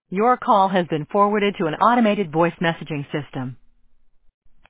Your call has been forwarded to an automated voice messaging system.